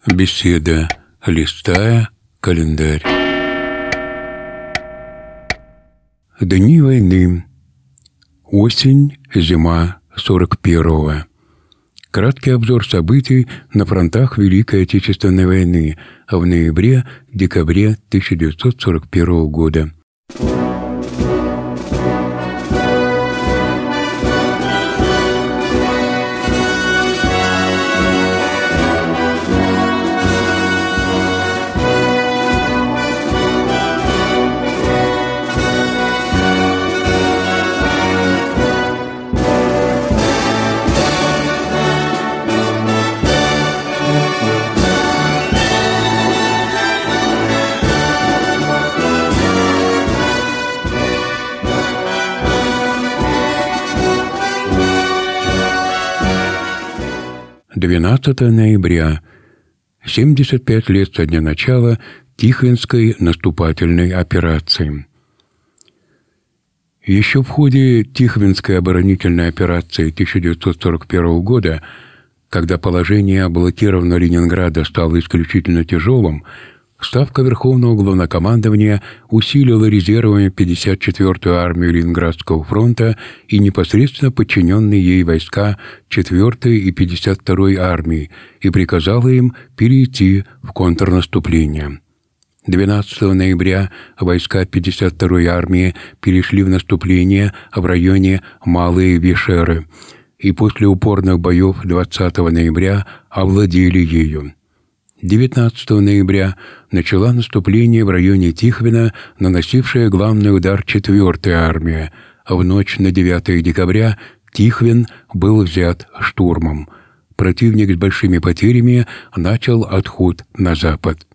Беседа, листая календарь. Дни войны. Осень, зима 41-го. Краткий обзор событий на фронтах Великой Отечественной войны в ноябре-декабре 1941 года. «12 ноября. 75 лет со дня начала Тихвинской наступательной операции». Еще в ходе Тихвинской оборонительной операции 1941 года, когда положение блокированного Ленинграда стало исключительно тяжелым, Ставка Верховного Главнокомандования усилила резервами 54-ю армию Ленинградского фронта и непосредственно подчиненные ей войска 4-й и 52-й армии и приказала им перейти в контрнаступление. 12 ноября войска 52-й армии перешли в наступление в районе Малые Вишеры и после упорных боев 20 ноября овладели ею. 19 ноября начала наступление в районе Тихвина, наносившая главный удар 4-я армия. В ночь на 9 декабря Тихвин был взят штурмом. Противник с большими потерями начал отход на запад.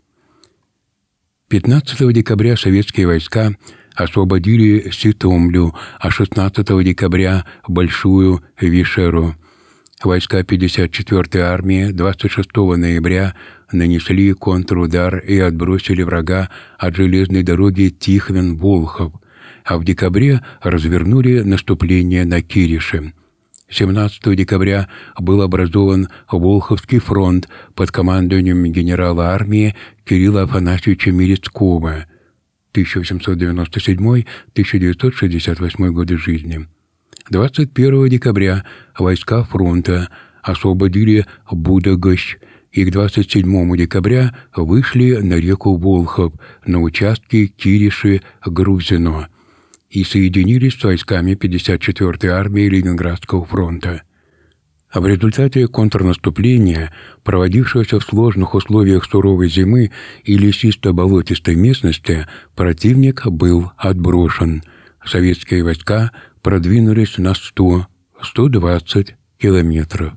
15 декабря советские войска освободили Ситомлю, а 16 декабря – Большую Вишеру. Войска 54-й армии 26 ноября нанесли контрудар и отбросили врага от железной дороги Тихвин-Волхов, а в декабре развернули наступление на Кириши. 17 декабря был образован Волховский фронт под командованием генерала армии Кирилла Афанасьевича Мерецкого, 1897-1968 годы жизни. 21 декабря войска фронта освободили Будагощ и к 27 декабря вышли на реку Волхов на участке Кириши-Грузино и соединились с войсками 54-й армии Ленинградского фронта. В результате контрнаступления, проводившегося в сложных условиях суровой зимы и лесисто-болотистой местности, противник был отброшен. Советские войска продвинулись на 100-120 километров.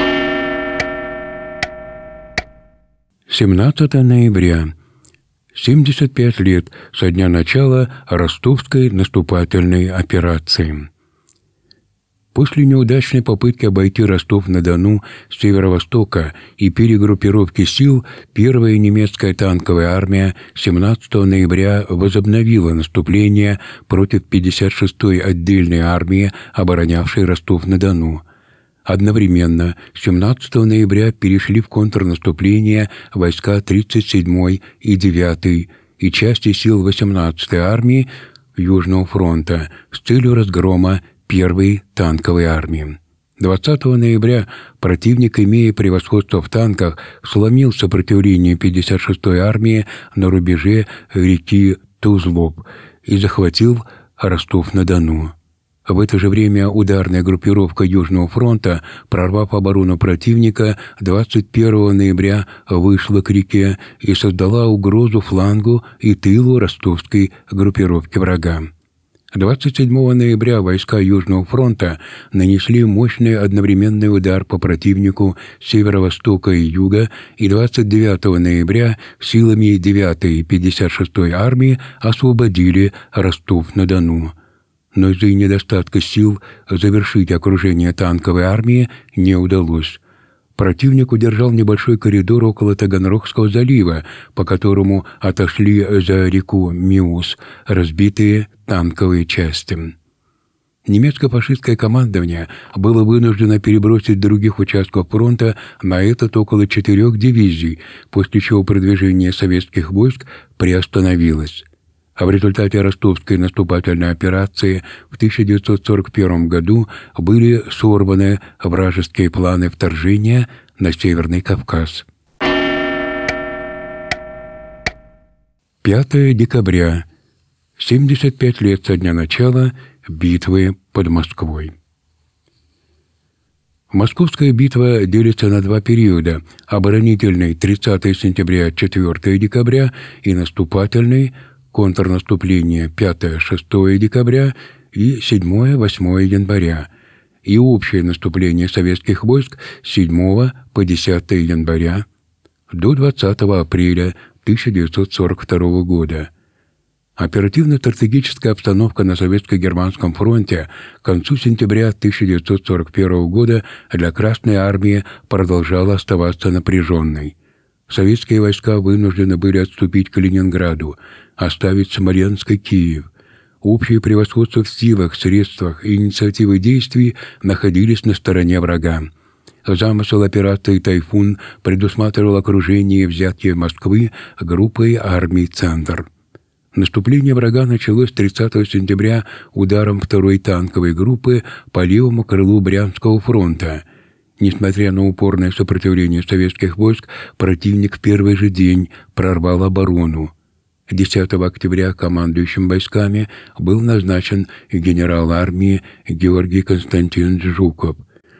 17 ноября. 75 лет со дня начала Ростовской наступательной операции. После неудачной попытки обойти Ростов-на-Дону с северо-востока и перегруппировки сил, первая немецкая танковая армия 17 ноября возобновила наступление против 56-й отдельной армии, оборонявшей Ростов-на-Дону. Одновременно 17 ноября перешли в контрнаступление войска 37-й и 9-й и части сил 18-й армии Южного фронта с целью разгрома 1-й танковой армии. 20 ноября противник, имея превосходство в танках, сломил сопротивление 56-й армии на рубеже реки Тузлоб и захватил Ростов-на-Дону. В это же время ударная группировка Южного фронта, прорвав оборону противника, 21 ноября вышла к реке и создала угрозу флангу и тылу ростовской группировки врага. 27 ноября войска Южного фронта нанесли мощный одновременный удар по противнику с северо-востока и юга, и 29 ноября силами 9-й и 56-й армии освободили Ростов-на-Дону. Но из-за недостатка сил завершить окружение танковой армии не удалось. Противник удержал небольшой коридор около Таганрогского залива, по которому отошли за реку Миус разбитые танковые части. Немецко-фашистское командование было вынуждено перебросить других участков фронта на этот около 4 дивизий, после чего продвижение советских войск приостановилось. А в результате ростовской наступательной операции в 1941 году были сорваны вражеские планы вторжения на Северный Кавказ. 5 декабря. 75 лет со дня начала битвы под Москвой. Московская битва делится на два периода: оборонительный 30 сентября, 4 декабря и наступательный, контрнаступление 5-6 декабря и 7-8 января, и общее наступление советских войск с 7 по 10 января до 20 апреля 1942 года. Оперативно-стратегическая обстановка на Советско-Германском фронте к концу сентября 1941 года для Красной армии продолжала оставаться напряженной. Советские войска вынуждены были отступить к Ленинграду, оставить Смоленск и Киев. Общее превосходство в силах, средствах и инициативы действий находились на стороне врага. Замысел операции «Тайфун» предусматривал окружение и взятие Москвы группой армий «Центр». Наступление врага началось 30 сентября ударом 2-й танковой группы по левому крылу Брянского фронта. Несмотря на упорное сопротивление советских войск, противник в первый же день прорвал оборону. 10 октября командующим войсками был назначен генерал армии Георгий Константинович Жуков.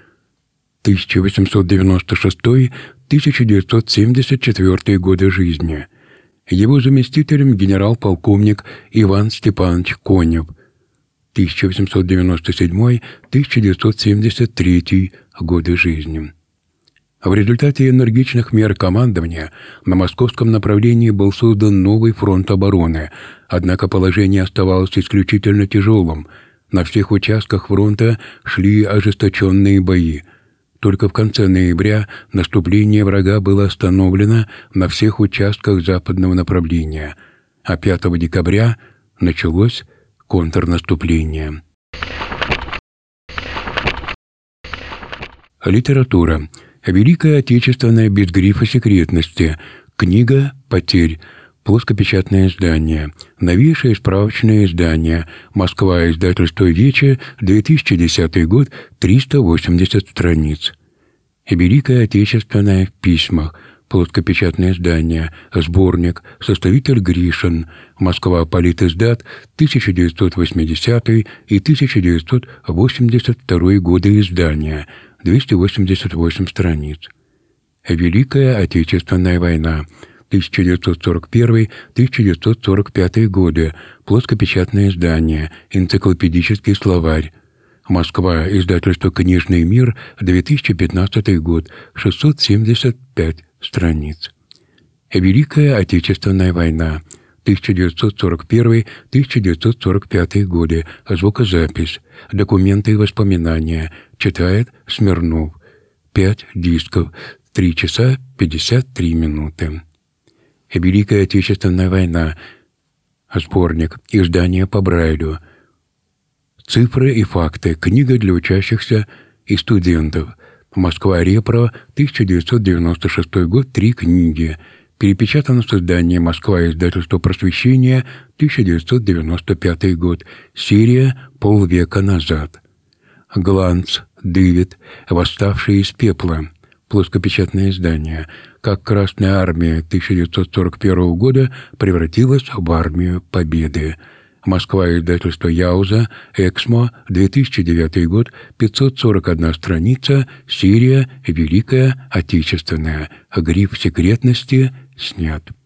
1896-1974 годы жизни. Его заместителем генерал-полковник Иван Степанович Конев, 1897-1973 годы жизни. В результате энергичных мер командования на московском направлении был создан новый фронт обороны, однако положение оставалось исключительно тяжелым. На всех участках фронта шли ожесточенные бои. Только в конце ноября наступление врага было остановлено на всех участках западного направления, а 5 декабря началось контрнаступление. Литература. Великая Отечественная без грифа секретности. Книга «Потерь». Плоскопечатное издание. Новейшее справочное издание. Москва. Издательство «Вече», 2010 год, 380 страниц. Великая Отечественная в письмах. Плоскопечатное издание. Сборник. Составитель Гришин. Москва. Политиздат, 1980 и 1982 годы издания. 288 страниц. Великая Отечественная война. 1941-1945 годы. Плоскопечатное издание. Энциклопедический словарь. Москва. Издательство «Книжный мир», 2015 год. 675 страниц. Великая Отечественная война. 1941-1945 годы. Звукозапись. Документы и воспоминания. Читает Смирнов. 5 дисков. 3 часа 53 минуты. Великая Отечественная война. Сборник. Издание по Брайлю. Цифры и факты. Книга для учащихся и студентов. Москва. Репро. 1996 год. 3 книги. Перепечатано с издания «Москва», издательство «Просвещение», 1995 год. Серия «Полвека назад». Гланц. Дэвид. «Восставшие из пепла». Плоскопечатное издание. Как Красная армия 1941 года превратилась в армию победы. Москва. Издательство Яуза. Эксмо. 2009 год. 541 страница. Серия «Великая Отечественная». Гриф секретности снят.